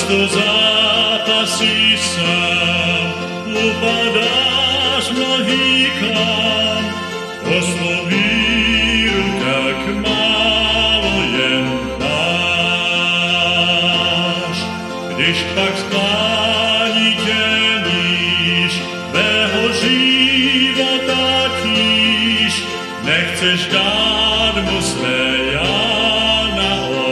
Často zápasíš sám, upadáš mnohý klam, oslovíru tak málo jen máš. Když pak skláníš, tvého života tíž, nechceš dát mu své já na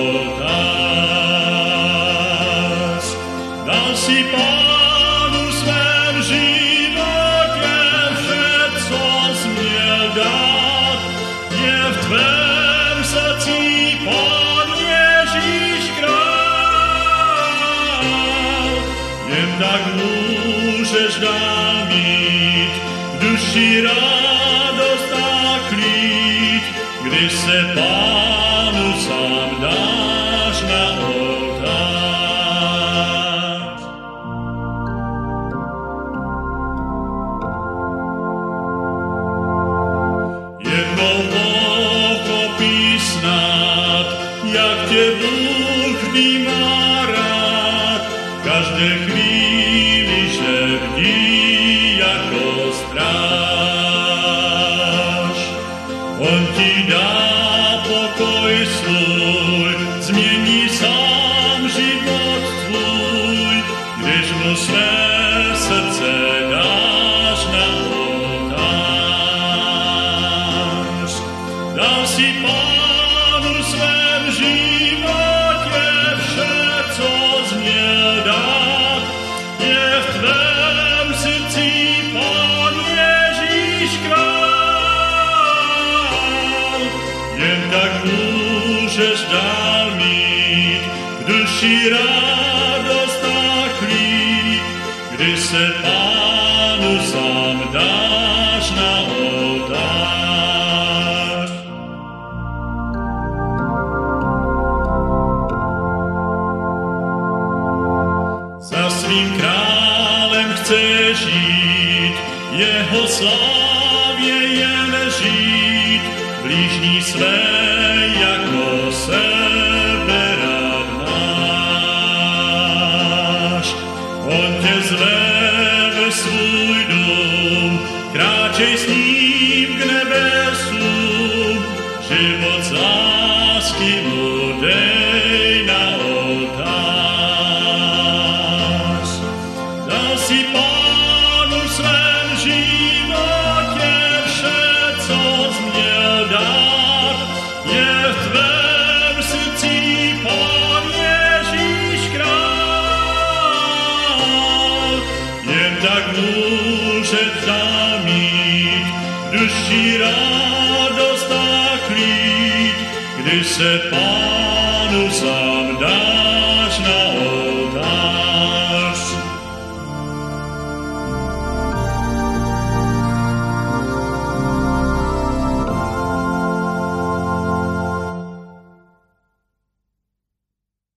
oltář. Dal si Pánu svém životě vše, co jsi měl dát, je v tvém srdci Pán Ježíš král. Jen tak můžeš dál mít v duši radost a klid, když se Pánu sám dáš na oltář. Jednou pochopíš snad, jak tě Bůh vnímá rád, v každé chvíli, že bdí jako stráž. On ti dá pokoj svůj, změní sám život tvůj, když mu své srdce dáš na oltář. Dal si Pánu svém životě vše, co jsi měl dát, je v tvém srdci Pán Ježíš král. Jen tak můžeš dál mít v duši radost a klid, když se Pánu sám dáš na oltář. Za svým králem chceš jít, jeho slávě jen žít, blížní své jako sebe rád máš. On tě zve ve svůj dům, kráčej s ním k nebesům, život z lásky mu dej na oltář. Dal si Pánu svém životě vše, co jsi měl dát, je v tvém srdci Pán Ježíš král. Jen tak můžeš dál mít v duši radost a klid, když se Pánu sám